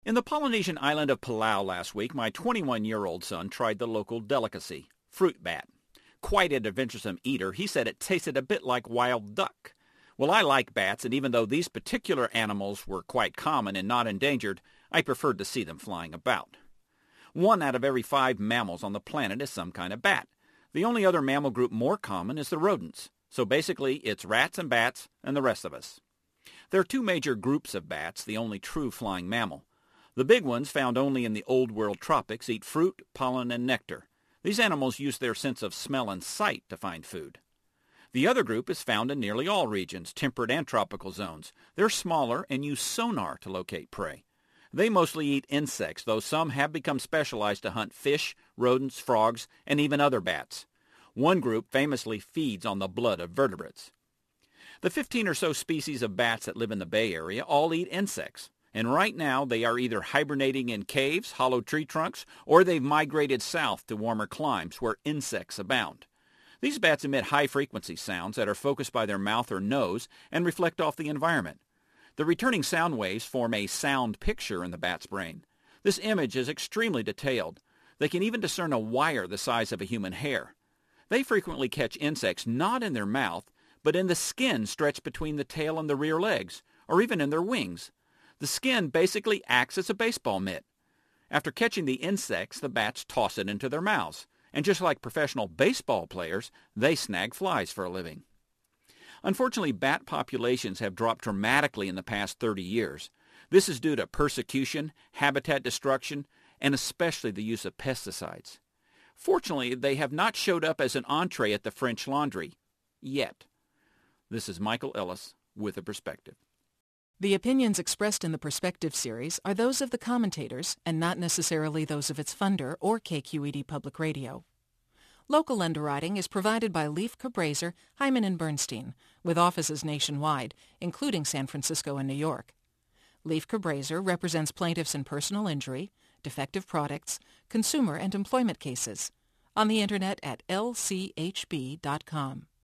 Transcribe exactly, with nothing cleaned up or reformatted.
In the Polynesian island of Palau last week, my twenty-one-year-old son tried the local delicacy, fruit bat. Quite an adventuresome eater, he said it tasted a bit like wild duck. Well, I like bats, and even though these particular animals were quite common and not endangered, I preferred to see them flying about. One out of every five mammals on the planet is some kind of bat. The only other mammal group more common is the rodents. So basically, it's rats and bats and the rest of us. There are two major groups of bats, the only true flying mammal. The big ones, found only in the Old World tropics, eat fruit, pollen, and nectar. These animals use their sense of smell and sight to find food. The other group is found in nearly all regions, temperate and tropical zones. They're smaller and use sonar to locate prey. They mostly eat insects, though some have become specialized to hunt fish, rodents, frogs, and even other bats. One group famously feeds on the blood of vertebrates. The fifteen or so species of bats that live in the Bay Area all eat insects. And right now they are either hibernating in caves, hollow tree trunks, or they've migrated south to warmer climes where insects abound. These bats emit high-frequency sounds that are focused by their mouth or nose and reflect off the environment. The returning sound waves form a sound picture in the bat's brain. This image is extremely detailed. They can even discern a wire the size of a human hair. They frequently catch insects not in their mouth, but in the skin stretched between the tail and the rear legs, or even in their wings. The skin basically acts as a baseball mitt. After catching the insects, the bats toss it into their mouths. And just like professional baseball players, they snag flies for a living. Unfortunately, bat populations have dropped dramatically in the past thirty years. This is due to persecution, habitat destruction, and especially the use of pesticides. Fortunately, they have not showed up as an entree at the French Laundry. Yet. This is Michael Ellis with a Perspective. The opinions expressed in the Perspective series are those of the commentators and not necessarily those of its funder or K Q E D Public Radio. Local underwriting is provided by Leif Cabraser, Hyman and Bernstein, with offices nationwide, including San Francisco and New York. Leif Cabraser represents plaintiffs in personal injury, defective products, consumer and employment cases. On the Internet at L C H B dot com.